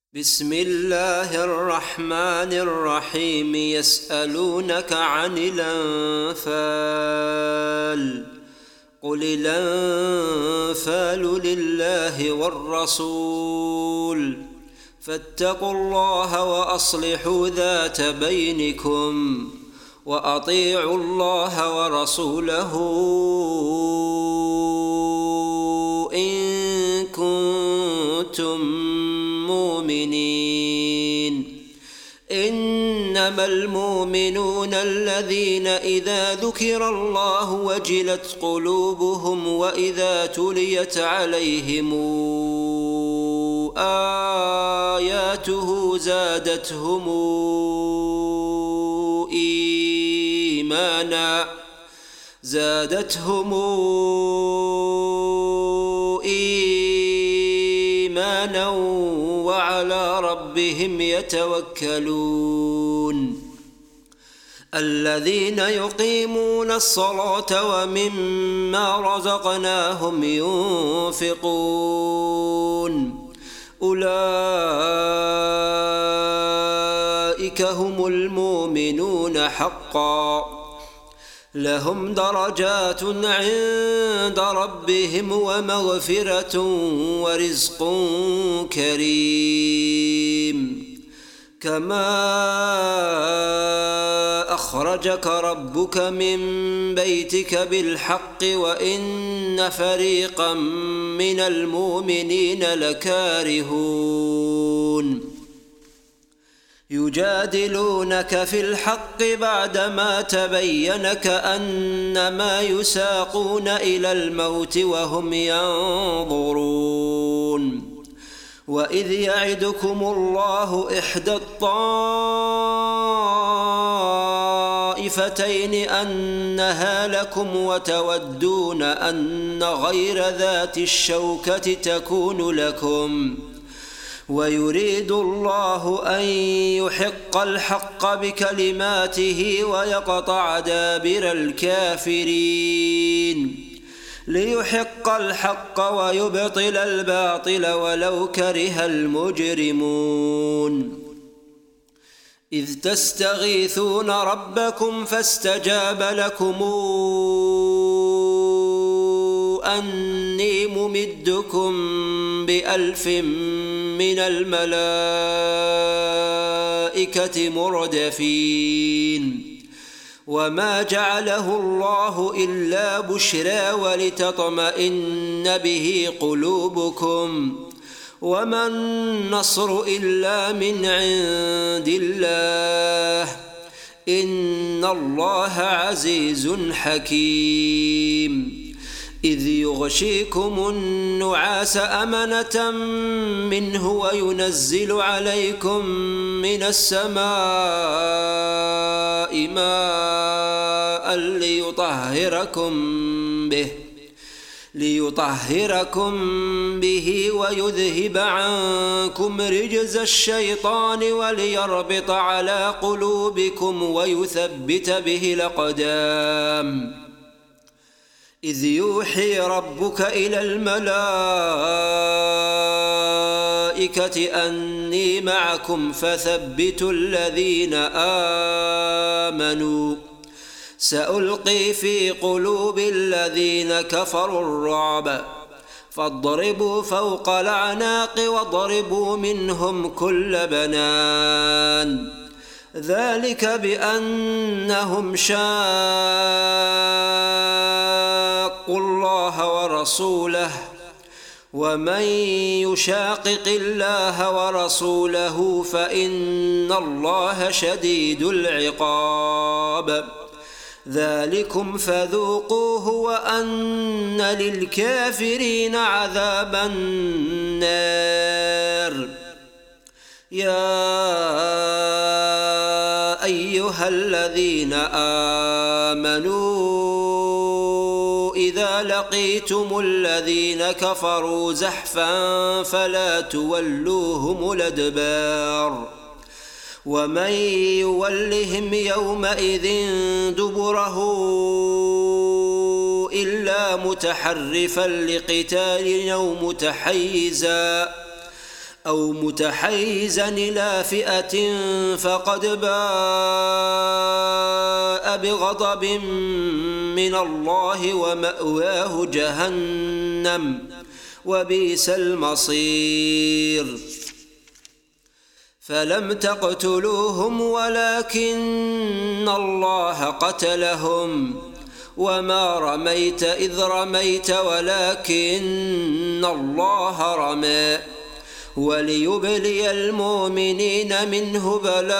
بسم الله الرحمن الرحيم. يسألونك عن الأنفال قل الأنفال لله والرسول فاتقوا الله وأصلحوا ذات بينكم وأطيعوا الله ورسوله إن كنتم مؤمنين. إنما المؤمنون الذين إذا ذكر الله وجلت قلوبهم وإذا تليت عليهم آياته زادتهم إيمانا وعلى ربهم يتوكلون. الذين يقيمون الصلاة ومما رزقناهم ينفقون أولئك هم المؤمنون حقا لهم درجات عند ربهم ومغفرة ورزق كريم. كما أخرجك ربك من بيتك بالحق وإن فريقا من المؤمنين لكارهون يجادلونك في الحق بعدما تبين كأنما يساقون إلى الموت وهم ينظرون. وإذ يعدكم الله إحدى الطائفتين أنها لكم وتودون أن غير ذات الشوكة تكون لكم ويريد الله أن يحق الحق بكلماته ويقطع دابر الكافرين ليحق الحق ويبطل الباطل ولو كره المجرمون. إذ تستغيثون ربكم فاستجاب لكم أني ممدكم ب1000 من الملائكة مردفين. وما جعله الله إلا بشرى ولتطمئن به قلوبكم وما النصر إلا من عند الله إن الله عزيز حكيم. إذ يغشيكم النعاس أمنة منه وينزل عليكم من السماء ماء ليطهركم به ويذهب عنكم رجز الشيطان وليربط على قلوبكم ويثبت به الأقدام. إذ يوحي ربك إلى الملائكة أني معكم فثبتوا الذين آمنوا سألقي في قلوب الذين كفروا الرعب فاضربوا فوق الأعناق واضربوا منهم كل بنان. ذلك بأنهم شاقوا الله ورسوله ومن يشاقق الله ورسوله فإن الله شديد العقاب. ذلكم فذوقوه وأن للكافرين عذاب النار. يا أيها الذين آمنوا إذا لقيتم الذين كفروا زحفا فلا تولوهم الأدبار ومن يولهم يومئذ دبره إلا متحرفا لقتال أو أو متحيزا إلى فئة فقد باء بغضب من الله ومأواه جهنم وبئس المصير فلم تقتلوهم ولكن الله قتلهم وما رميت إذ رميت ولكن الله رمى وليبلي المؤمنين منه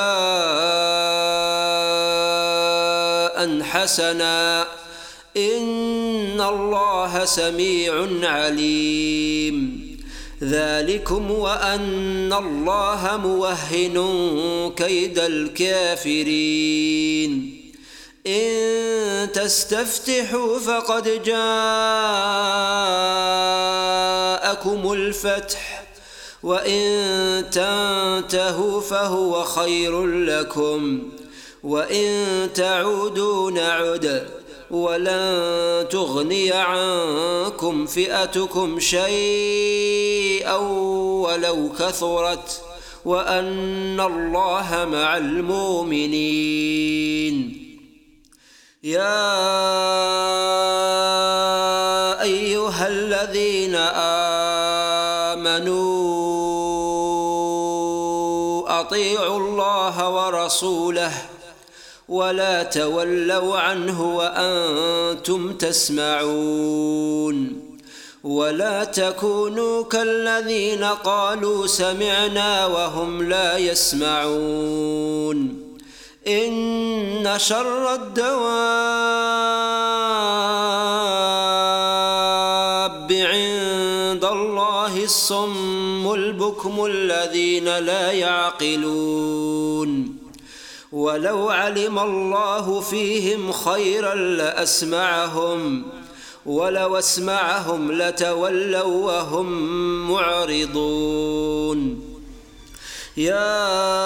بلاء حسنا إن الله سميع عليم ذلكم وأن الله موهن كيد الكافرين إن تستفتحوا فقد جاءكم الفتح وإن تنتهوا فهو خير لكم وإن تعودوا نعد ولن تغني عنكم فئتكم شيئا ولو كثرت وأن الله مع المؤمنين يا أيها الذين آمنوا أطيعوا الله ورسوله ولا تولوا عنه وأنتم تسمعون ولا تكونوا كالذين قالوا سمعنا وهم لا يسمعون إن شر الدواب عند الله الصم البكم الذين لا يعقلون ولو علم الله فيهم خيرا لأسمعهم ولو أسمعهم لتولوا وهم معرضون يا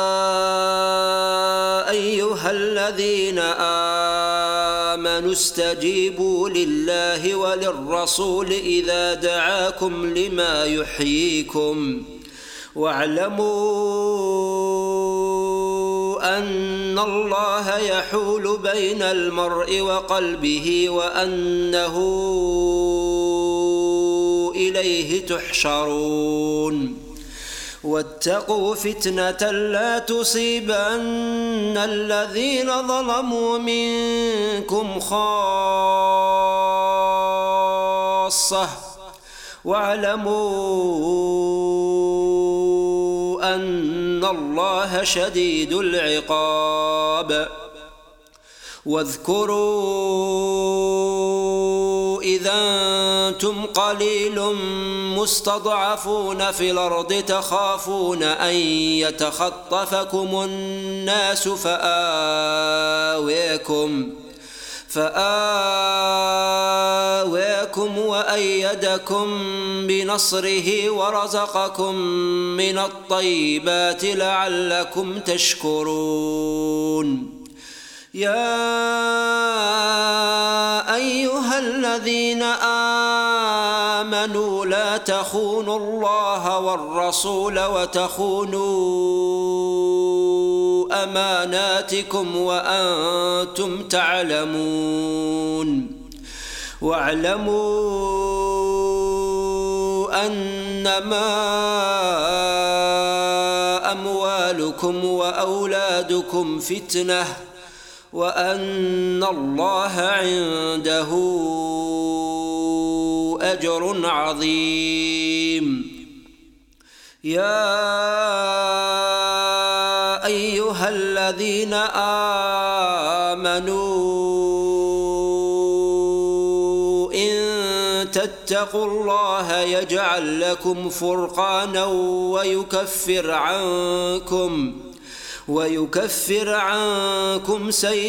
أيها الذين آمنوا استجيبوا لله وللرسول إذا دعاكم لما يحييكم واعلموا أن الله يحول بين المرء وقلبه وأنه إليه تحشرون واتقوا فتنة لا تصيبن الذين ظلموا منكم خاصة واعلموا أن الله شديد العقاب واذكروا إذا أنتم قليل مستضعفون في الأرض تخافون أن يتخطفكم الناس فآواكم وأيدكم بنصره ورزقكم من الطيبات لعلكم تشكرون يا أيها الذين آمنوا لا تخونوا الله والرسول وتخونوا أماناتكم وأنتم تعلمون واعلموا أنما أموالكم وأولادكم فتنة وأن الله عنده أجر عظيم يا أيها الذين آمنوا إن تتقوا الله يجعل لكم فرقانا ويكفر عنكم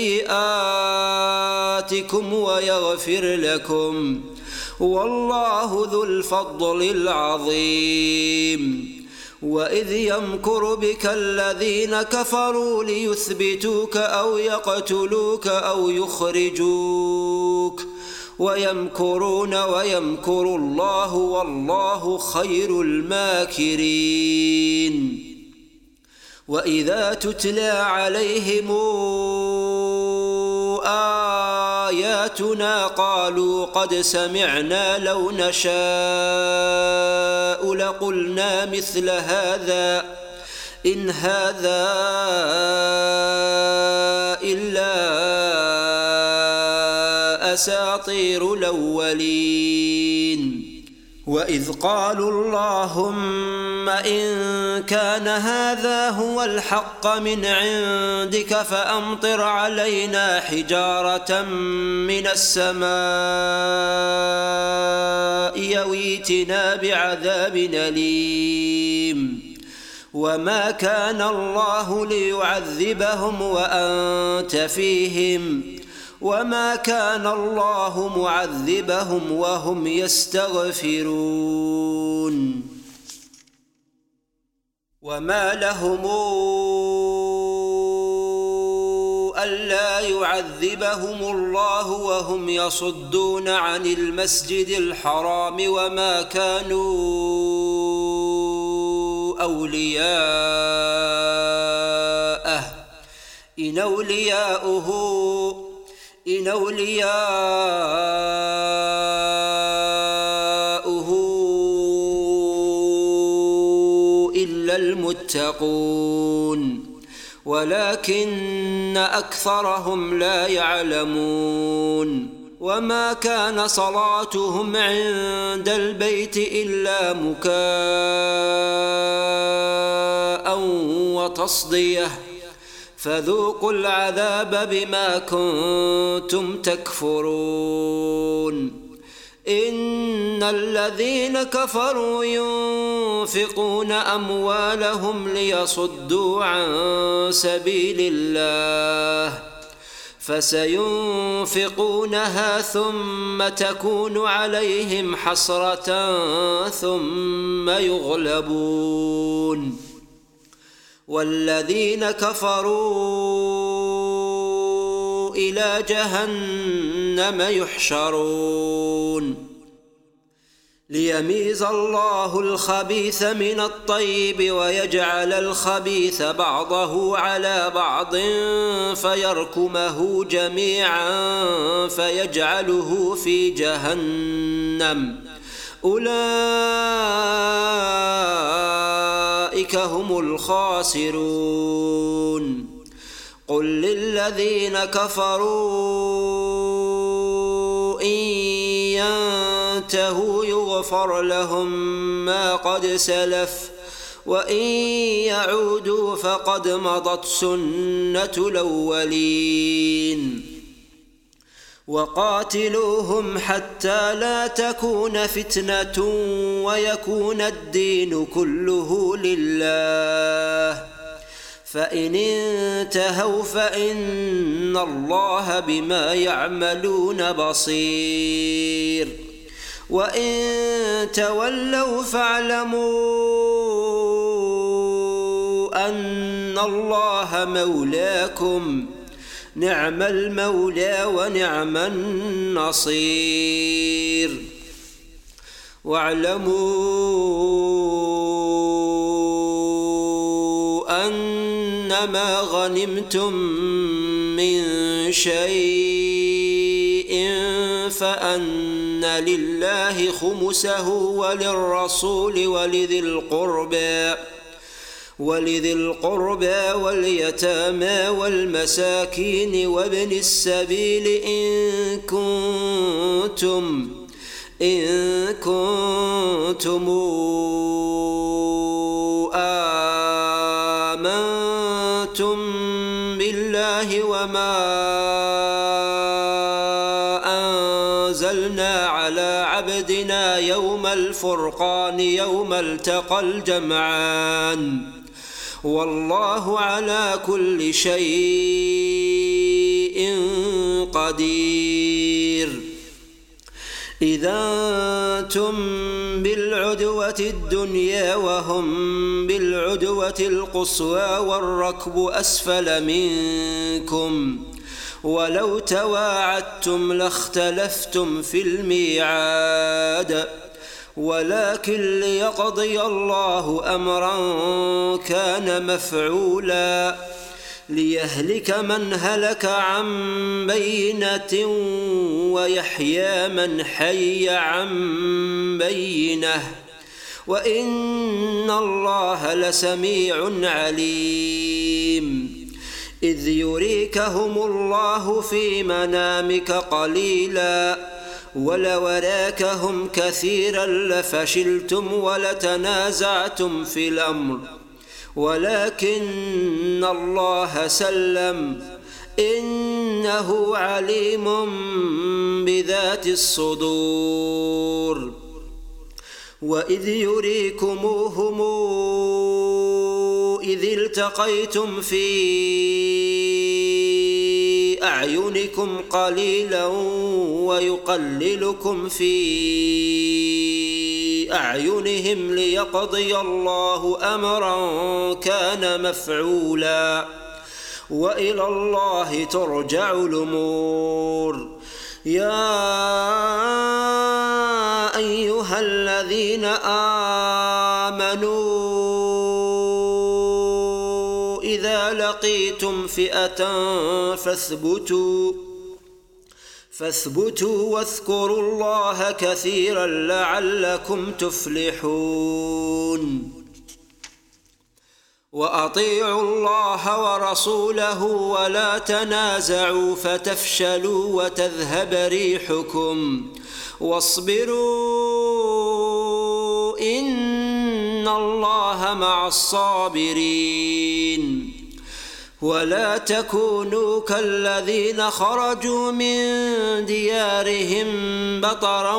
سيئاتكم ويغفر لكم والله ذو الفضل العظيم وإذ يمكر بك الذين كفروا ليثبتوك أو يقتلوك أو يخرجوك ويمكرون ويمكر الله والله خير الماكرين وإذا تتلى عليهم آياتنا قالوا قد سمعنا لو نشاء لقلنا مثل هذا إن هذا إلا أساطير الأولين وإذ قالوا اللهم إن كان هذا هو الحق من عندك فأمطر علينا حجارة من السماء يويتنا بعذاب أليم وما كان الله ليعذبهم وأنت فيهم وما كان الله معذبهم وهم يستغفرون وما لهم ألا يعذبهم الله وهم يصدون عن المسجد الحرام وما كانوا أولياءه إن أولياؤه إلا المتقون ولكن أكثرهم لا يعلمون وما كان صلاتهم عند البيت إلا مكاء وتصدية فذوقوا العذاب بما كنتم تكفرون إن الذين كفروا ينفقون أموالهم ليصدوا عن سبيل الله فسينفقونها ثم تكون عليهم حسرة ثم يغلبون والذين كفروا إلى جهنم يحشرون ليميز الله الخبيث من الطيب ويجعل الخبيث بعضه على بعض فيركمه جميعا فيجعله في جهنم أولئك هم الخاسرون قل للذين كفروا إن ينتهوا يغفر لهم ما قد سلف وإن يعودوا فقد مضت سنة الأولين وقاتلوهم حتى لا تكون فتنة ويكون الدين كله لله فإن انتهوا فإن الله بما يعملون بصير وإن تولوا فاعلموا أن الله مولاكم نعم المولى ونعم النصير واعلموا أنما غنمتم من شيء فأن لله خمسه وللرسول ولذي القربى واليتامى والمساكين وابن السبيل إن كنتم آمنتم بالله وما أنزلنا على عبدنا يوم الفرقان يوم التقى الجمعان والله على كل شيء قدير إذا أنتم بالعدوة الدنيا وهم بالعدوة القصوى والركب أسفل منكم ولو تواعدتم لاختلفتم في الميعاد ولكن ليقضي الله أمرا كان مفعولا ليهلك من هلك عن بينة ويحيى من حي عن بينة وإن الله لسميع عليم إذ يريكهم الله في منامك قليلا ولو أراكهم كثيرا لفشلتم ولتنازعتم في الأمر ولكن الله سلم إنه عليم بذات الصدور وإذ يريكموهم إذ التقيتم في أعينكم قليلا ويقللكم في أعينهم ليقضي الله أمرا كان مفعولا وإلى الله ترجع الأمور يا أيها الذين آمنوا إذا لقيتم فئة فاثبتوا واذكروا الله كثيرا لعلكم تفلحون وأطيعوا الله ورسوله ولا تنازعوا فتفشلوا وتذهب ريحكم واصبروا إن الله مع الصابرين ولا تكونوا كالذين خرجوا من ديارهم بطرا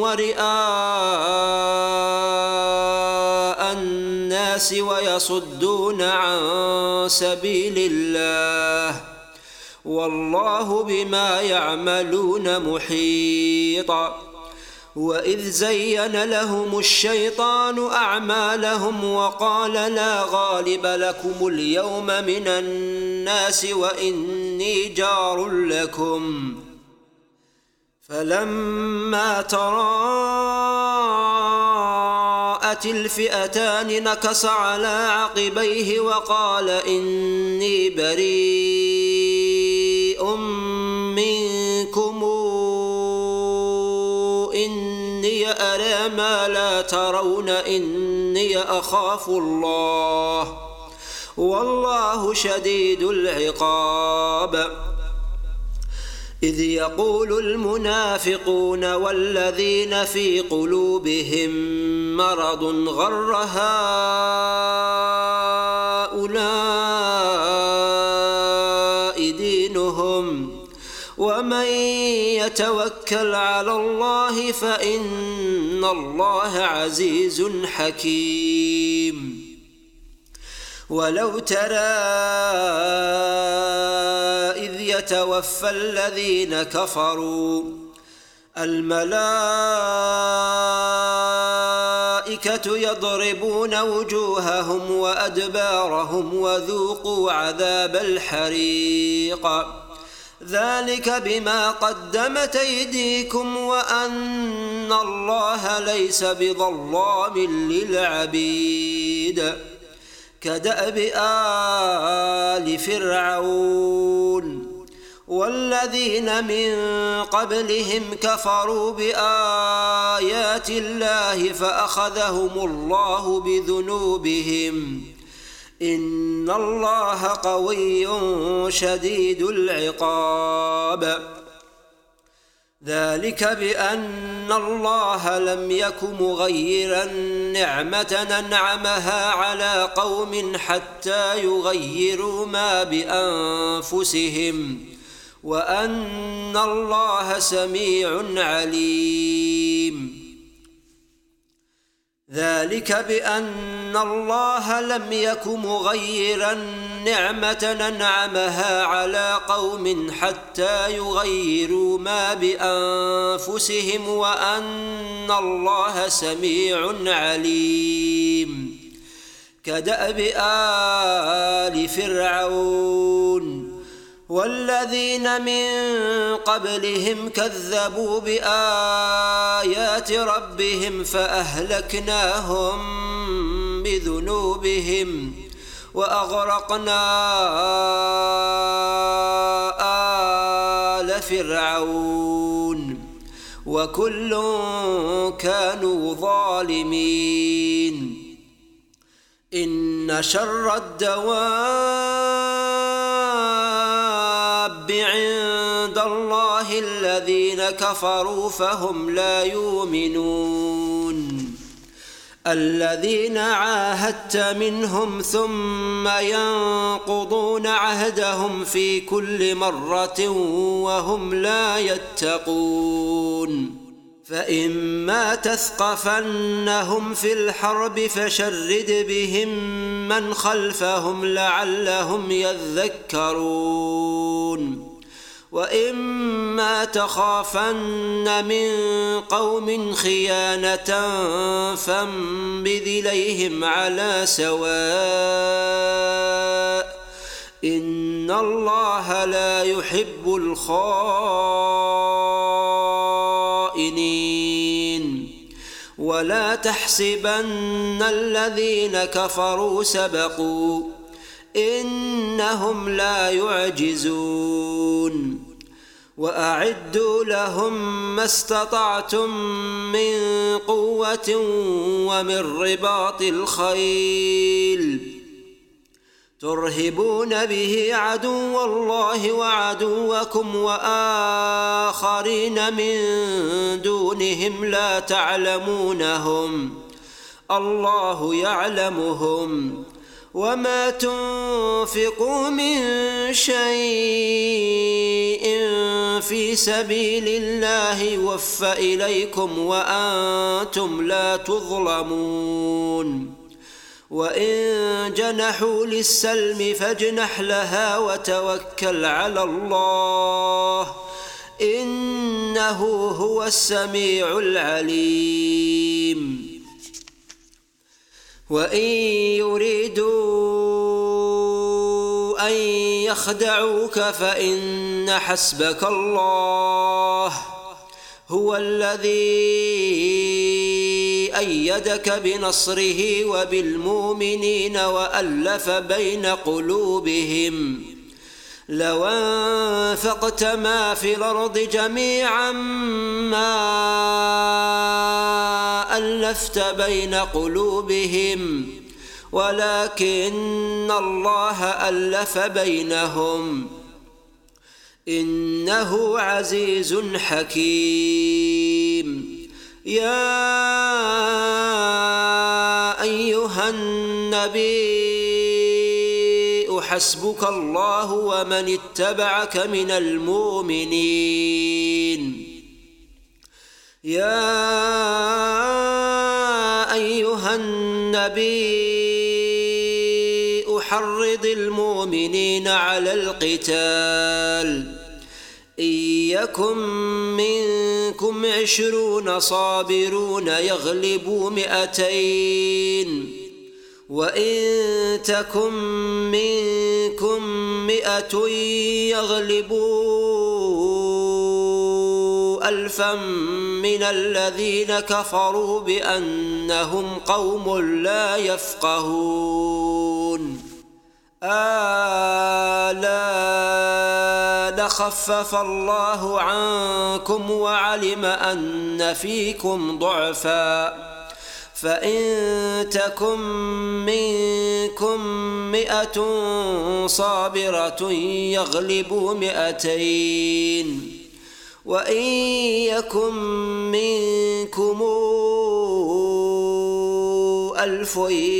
ورئاء الناس ويصدون عن سبيل الله والله بما يعملون محيط وإذ زين لهم الشيطان أعمالهم وقال لا غالب لكم اليوم من الناس وإني جار لكم فلما تراءت الفئتان نكص على عقبيه وقال إني بريء منكم إني أرى ما لا ترون إني أخاف الله والله شديد العقاب إذ يقول المنافقون والذين في قلوبهم مرض غر هؤلاء دينهم ومن يتوكل على الله فإن الله عزيز حكيم ولو ترى إذ يتوفى الذين كفروا الملائكة يضربون وجوههم وأدبارهم وذوقوا عذاب الحريق ذلك بما قدمت أيديكم وأن الله ليس بظلام للعبيد كدأب آل فرعون والذين من قبلهم كفروا بآيات الله فأخذهم الله بذنوبهم إن الله قوي شديد العقاب ذلك بأن الله لم يك مغيرا نعمة أنعمها على قوم حتى يغيروا ما بأنفسهم وأن الله سميع عليم ذلك بأن الله لم يك مغيرا نعمة أنعمها على قوم حتى يغيروا ما بأنفسهم وأن الله سميع عليم كدأب آل فرعون والذين من قبلهم كذبوا بآيات ربهم فأهلكناهم بذنوبهم وأغرقنا آل فرعون وكل كانوا ظالمين. إن شر الدواب عند الله الذين كفروا فهم لا يؤمنون. الذين عاهدت منهم ثم ينقضون عهدهم في كل مرة وهم لا يتقون. فإما تثقفنهم في الحرب فشرد بهم من خلفهم لعلهم يذكرون. وإما تخافن من قوم خيانة فانبذ إليهم على سواء إن الله لا يحب الخائنين. ولا تحسبن الذين كفروا سبقوا إنهم لا يعجزون. وأعدوا لهم ما استطعتم من قوة ومن رباط الخيل ترهبون به عدو الله وعدوكم وآخرين من دونهم لا تعلمونهم الله يعلمهم. وما تنفقوا من شيء في سبيل الله يوفى إليكم وأنتم لا تظلمون. وإن جنحوا للسلم فاجنح لها وتوكل على الله إنه هو السميع العليم. وإن يريدوا أن يخدعوك فإن حسبك الله هو الذي أيدك بنصره وبالمؤمنين وألف بين قلوبهم. لو أنفقت ما في الأرض جميعا ما ألفت بين قلوبهم ولكن الله ألف بينهم إنه عزيز حكيم. يا أيها النبي حسبك الله ومن اتبعك من المؤمنين. يا أيها النبي حرض المؤمنين على القتال إن يكن منكم 20 صابرون يغلبوا 200 وإن تكن منكم 100 يغلبوا 1000 من الذين كفروا بأنهم قوم لا يفقهون. الآن خفف الله عنكم وعلم أن فيكم ضعفا فإن تكن منكم 100 صابرة يغلبوا 200 وإن يكن منكم 1000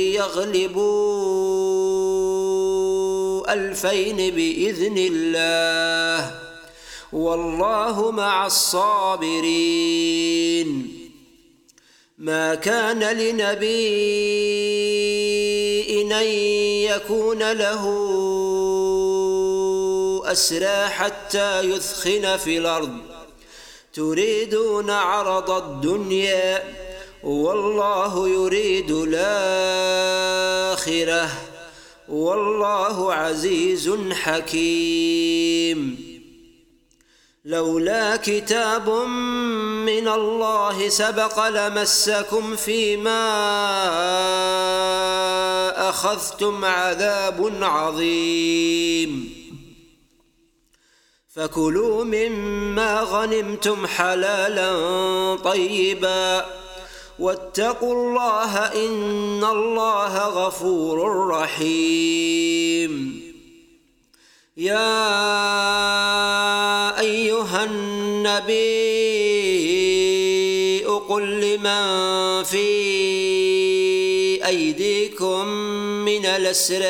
يغلبوا 2000 بإذن الله والله مع الصابرين. ما كان لنبي أن يكون له أسرى حتى يثخن في الأرض تريدون عرض الدنيا والله يريد الآخرة والله عزيز حكيم. لولا كتاب من الله سبق لمسكم فيما أخذتم عذاب عظيم. فكلوا مما غنمتم حلالا طيبا واتقوا الله إن الله غفور رحيم. يا أيها النبي قل لمن في أيديكم من الأسرى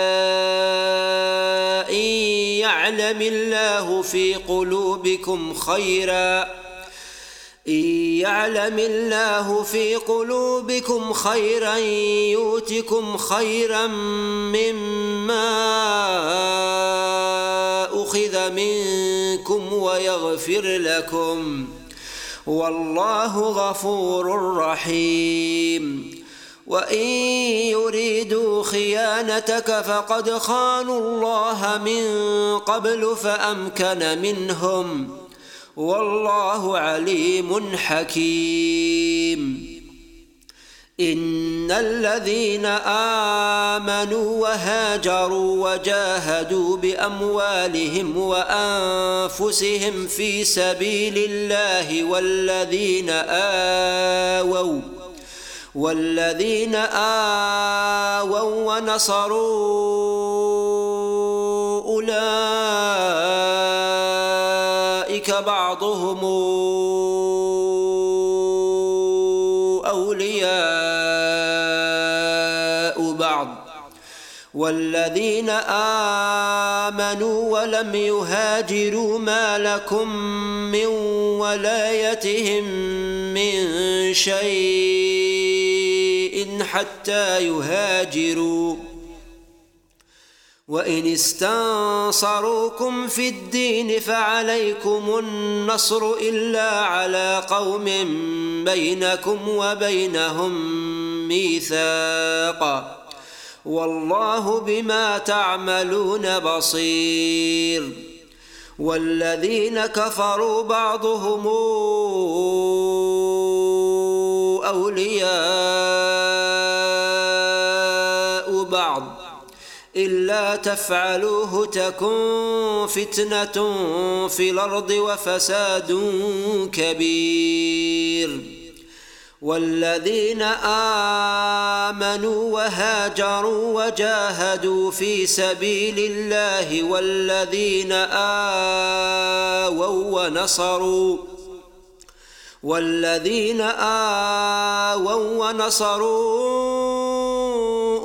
إن يعلم الله في قلوبكم خيرا يؤتكم خيرا مما أخذ منكم ويغفر لكم والله غفور رحيم. وإن يريدوا خيانتك فقد خانوا الله من قبل فأمكن منهم والله عليم حكيم. إن الذين آمنوا وهاجروا وجاهدوا بأموالهم وأنفسهم في سبيل الله والذين آووا ونصروا أولئك بعضهم أولياء بعض والذين آمنوا ولم يهاجروا ما لكم من ولايتهم من شيء حتى يهاجروا. وإن استنصروكم في الدين فعليكم النصر إلا على قوم بينكم وبينهم ميثاق والله بما تعملون بصير. والذين كفروا بعضهم أولياء بعض إلا تفعلوه تكن فتنة في الأرض وفساد كبير. والذين آمنوا وهاجروا وجاهدوا في سبيل الله والذين آووا ونصروا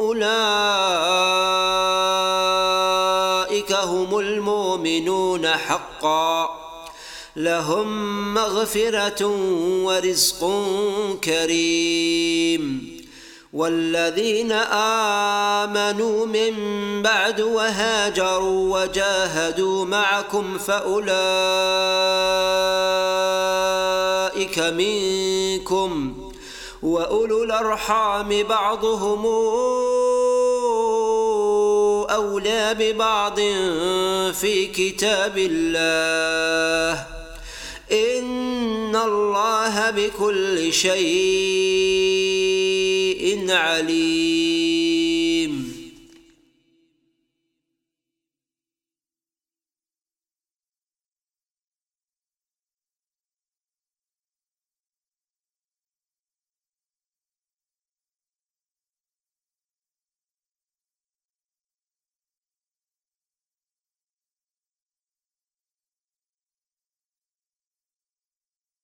أولئك هم المؤمنون حقا لهم مغفرة ورزق كريم. والذين آمنوا من بعد وهاجروا وجاهدوا معكم فأولئك منكم وأولو الأرحام بعضهم أولى ببعض في كتاب الله إن الله بكل شيء عليم.